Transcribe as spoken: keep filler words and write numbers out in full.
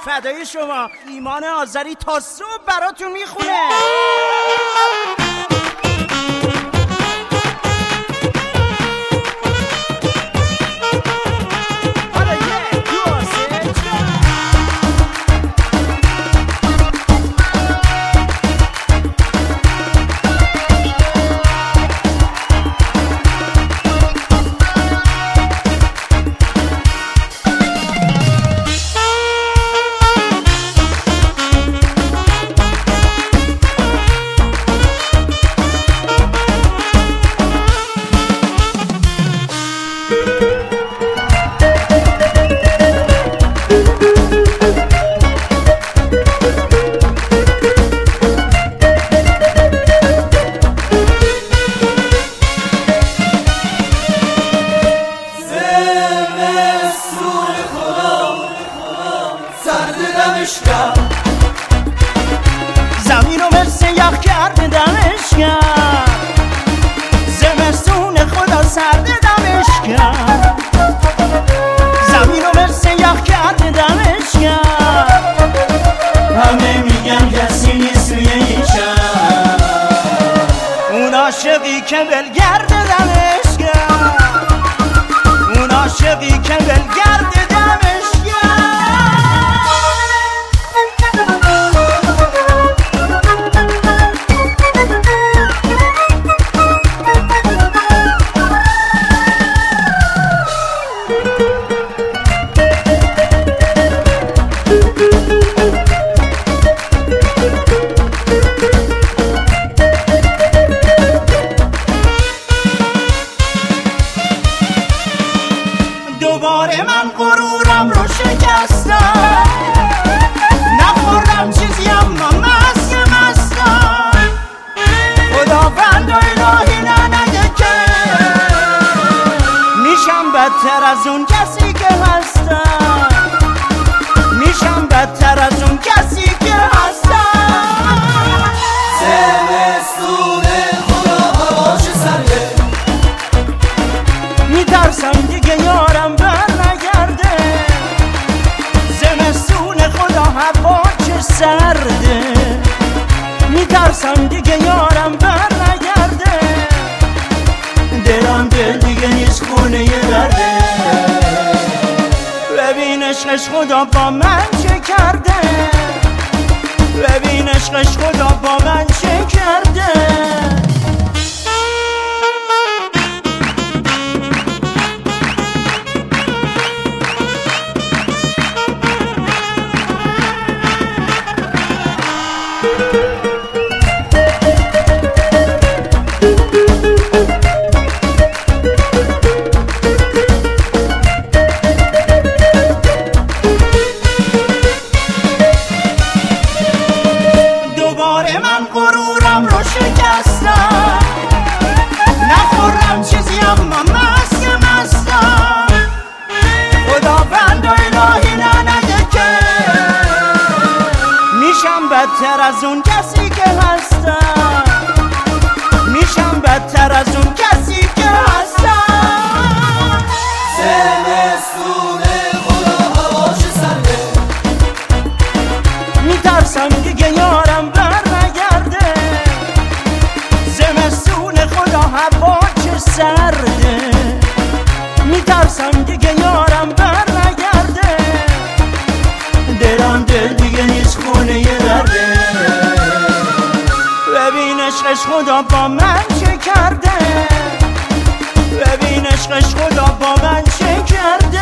فدای شما. ایمان آذری تا صبح براتون میخونه. زمین رو مثل یخ کرده دمش کرد، زمستون خدا سرد دمش کرد. زمین رو مثل یخ کرده دمش کرد، همه میگن کسی نیست روی این شهر. اون عاشقی که ولگرد دمش کرد، اون عاشقی که ولگرد دمش کرد. دوباره من غرورم رو شکستم، نخوردم چیزی اما مست مستم. خداوند و الهی ننگه که میشم بدتر از اون کسی که هستم، میشم بدتر از اون کسی که هستم. زمستون خدا هواش سرده، میترسم دیگه یارم بر نگرده. زمستون خدا هوا چه سرده، میترسم دیگه یارم بر نگرده. دلم دل دیگه نیست خونه درده. ببین عشقش خدا با من چه کرده، ببین عشقش خدا با من چه کرده. دوباره من غرورم رو شکستم، نخوردم چیزی اما مست مستم. خداوند و الهی ننگه که میشم بدتر از اون کسی که هستم، میشم بدتر از اون کسی که هستم. زمستون خدا هواش سرده، میترسم دیگه یارم بر نگرده. زمستون خدا هوا چه سرده، میترسم دیگه یارم بر نگرده. دلم دل دیگه نیست خونه درده. ببین عشقش خدا با من چه کرده، ببین عشقش خدا با من چه کرده.